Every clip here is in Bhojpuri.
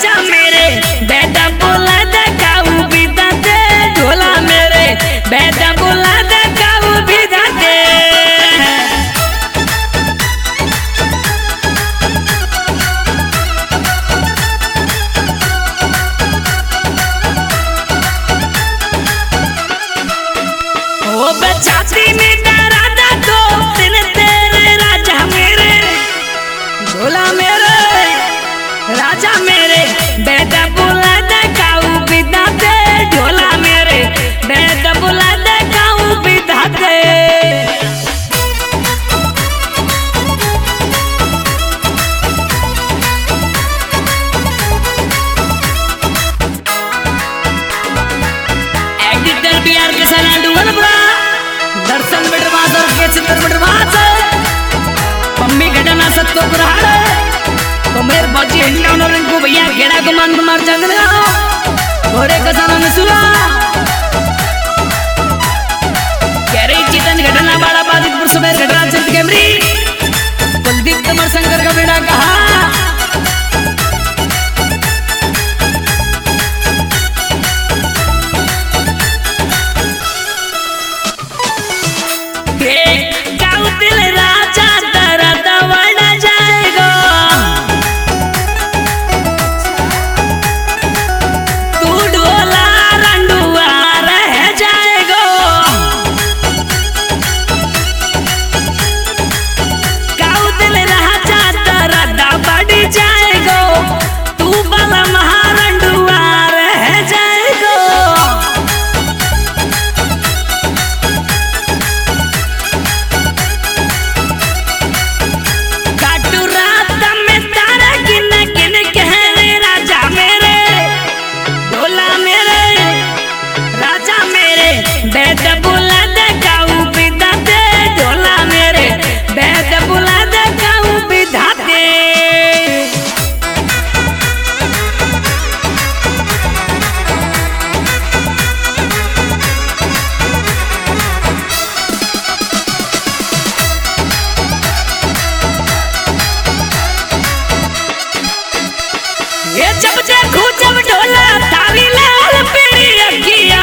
राजा मेरे बेटा बोला दे काऊ बिदा दे ढोला मेरे बेटा बोला दे काऊ बिदा दे ओ बचाती में डरा दा दो दिन तेरे राजा मेरे ढोला मेरे राजा मेरे बेटा बोला दे काऊ बिदा दे ढोला मेरे बेटा बोला दे काऊ बिदा दे एडिटर बिहार के सना डुगल ब्रा दर्शन बिटरवास और के चित्र बिटरवास मम्मी घटना सत्तो पुराण तो मेरे बाजी हिंडा और इनको भैया घेड़ा को मान कुमार चंद्र घोड़े कसाना में सुला केरे चितन घटना बाड़ा बाजितपुर सुबह घटना चित कैमरी कुलदीप कमर शंकर का बेटा कहा गाँव दिल राजा दर्द बढ़ जाएगा तू ढोला रंडुआ रह जाएगा गाँव दिल राजा दर्द बढ़ जाएगा तू बला महारंडुआ रह जाएगा बेटा बुला दे काऊ बिदा दे ढोला मेरे बेटा बुला दे काऊ बिदा दे ये जब देखूं जब ढोला तारी लाल पीड़ी अखियां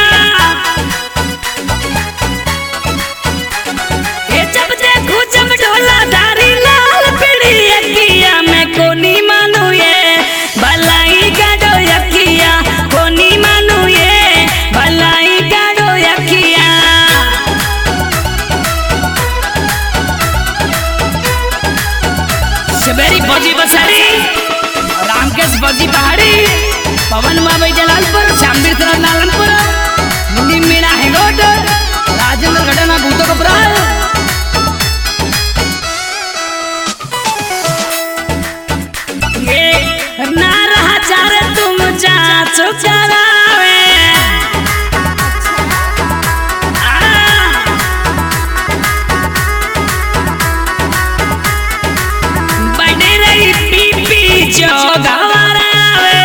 जब ढोला धारी लाल पीड़ी अखिया मैं कोनी मानू ये भलाई गाड़ो अखिया कोनी मानू ये भलाई गाड़ो अखिया शबेरी फौजी बसारी रामकेश फौजी पहाड़ी पवन मावई जलालपुर श्यामवीर नालनपुर मुंडी मीणा हेगोट राजेंद्र घटना भूतो कपरा ना रहा चार तुम जांच करावे बड़ी रही पीपी जो गवारावे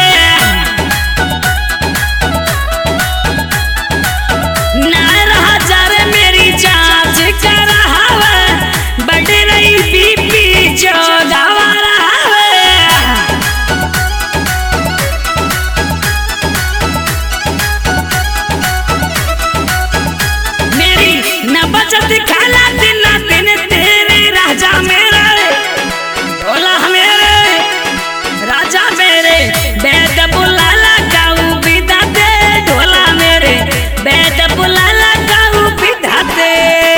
ना रहा चार मेरी जांच करावे बड़ी रही पीपी जो गवारावे बचत खाला दिन दिन तेरे राजा मेरे ढोला मेरे राजा मेरे बेट बुला लगाऊ बिदा दे ढोला मेरे बेट बुला लगाऊ बिदा दे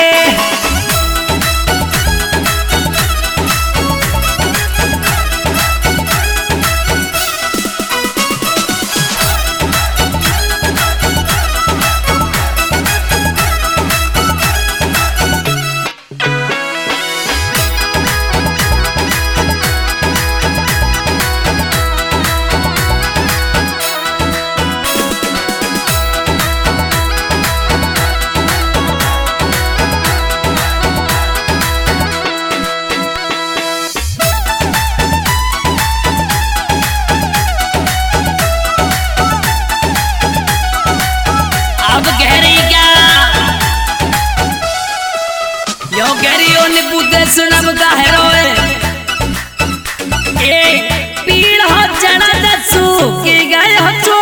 सुनब का है रोए ए पीड़ हो चढ़ा दसू सूखी गए हो